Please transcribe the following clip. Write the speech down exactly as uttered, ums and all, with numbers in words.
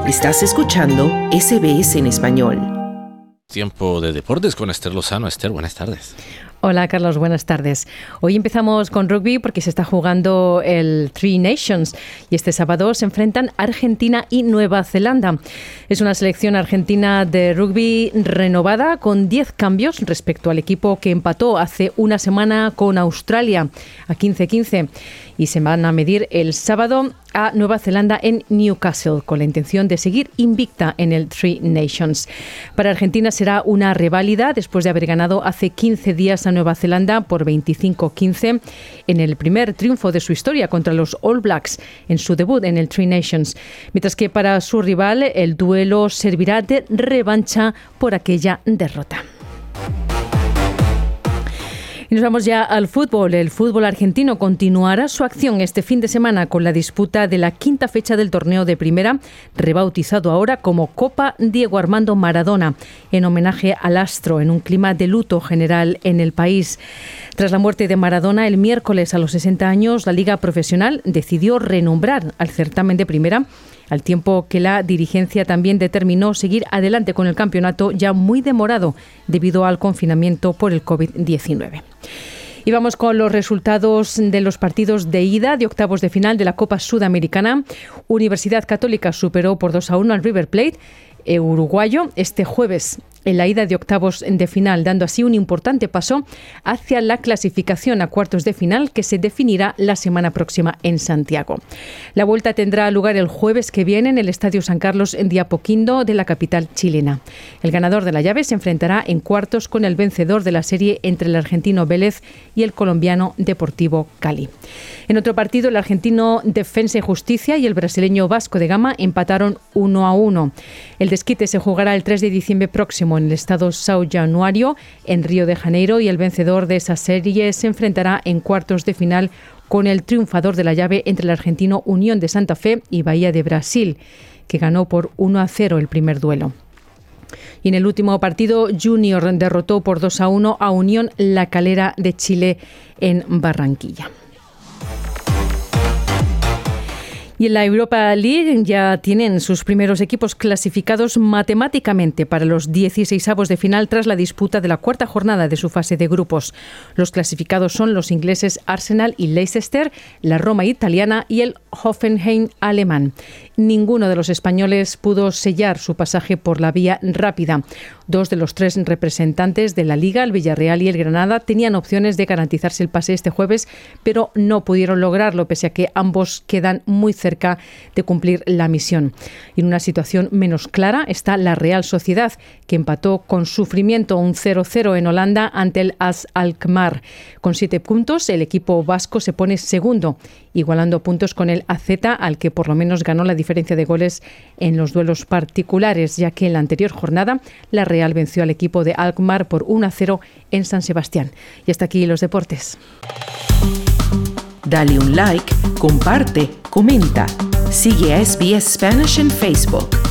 Estás escuchando S B S en español. Tiempo de deportes con Esther Lozano. Esther, buenas tardes. Hola Carlos, buenas tardes. Hoy empezamos con rugby porque se está jugando el Three Nations y este sábado se enfrentan Argentina y Nueva Zelanda. Es una selección argentina de rugby renovada con diez cambios respecto al equipo que empató hace una semana con Australia a quince quince y se van a medir el sábado a Nueva Zelanda en Newcastle con la intención de seguir invicta en el Three Nations. Para Argentina será una reválida después de haber ganado hace quince días a Nueva Zelanda por veinticinco quince en el primer triunfo de su historia contra los All Blacks en su debut en el Three Nations, mientras que para su rival el duelo servirá de revancha por aquella derrota. Y nos vamos ya al fútbol. El fútbol argentino continuará su acción este fin de semana con la disputa de la quinta fecha del torneo de primera, rebautizado ahora como Copa Diego Armando Maradona, en homenaje al astro, en un clima de luto general en el país. Tras la muerte de Maradona el miércoles a los sesenta años, la Liga Profesional decidió renombrar al certamen de primera, al tiempo que la dirigencia también determinó seguir adelante con el campeonato ya muy demorado debido al confinamiento por el covid diecinueve. Y vamos con los resultados de los partidos de ida de octavos de final de la Copa Sudamericana. Universidad Católica superó por dos a uno al River Plate uruguayo este jueves en la ida de octavos de final, dando así un importante paso hacia la clasificación a cuartos de final que se definirá la semana próxima en Santiago. La vuelta tendrá lugar el jueves que viene en el Estadio San Carlos en Apoquindo de la capital chilena. El ganador de la llave se enfrentará en cuartos con el vencedor de la serie entre el argentino Vélez y el colombiano Deportivo Cali. En otro partido, el argentino Defensa y Justicia y el brasileño Vasco de Gama empataron uno a uno. El desquite se jugará el tres de diciembre próximo en el estado São Januário, en Río de Janeiro, y el vencedor de esa serie se enfrentará en cuartos de final con el triunfador de la llave entre el argentino Unión de Santa Fe y Bahía de Brasil, que ganó por uno a cero el primer duelo. Y en el último partido, Junior derrotó por dos a uno a Unión La Calera de Chile en Barranquilla. Y en la Europa League ya tienen sus primeros equipos clasificados matemáticamente para los dieciseisavos de final tras la disputa de la cuarta jornada de su fase de grupos. Los clasificados son los ingleses Arsenal y Leicester, la Roma italiana y el Hoffenheim alemán. Ninguno de los españoles pudo sellar su pasaje por la vía rápida. Dos de los tres representantes de la Liga, el Villarreal y el Granada, tenían opciones de garantizarse el pase este jueves, pero no pudieron lograrlo, pese a que ambos quedan muy cerca de cumplir la misión. Y en una situación menos clara está la Real Sociedad, que empató con sufrimiento un cero cero en Holanda ante el A S Alkmaar. Con siete puntos, el equipo vasco se pone segundo, igualando puntos con el A Z, al que por lo menos ganó la diferencia de goles en los duelos particulares, ya que en la anterior jornada la Real venció al equipo de Alkmaar por uno a cero en San Sebastián. Y hasta aquí los deportes. Dale un like, comparte, comenta. Sigue a S B S Spanish en Facebook.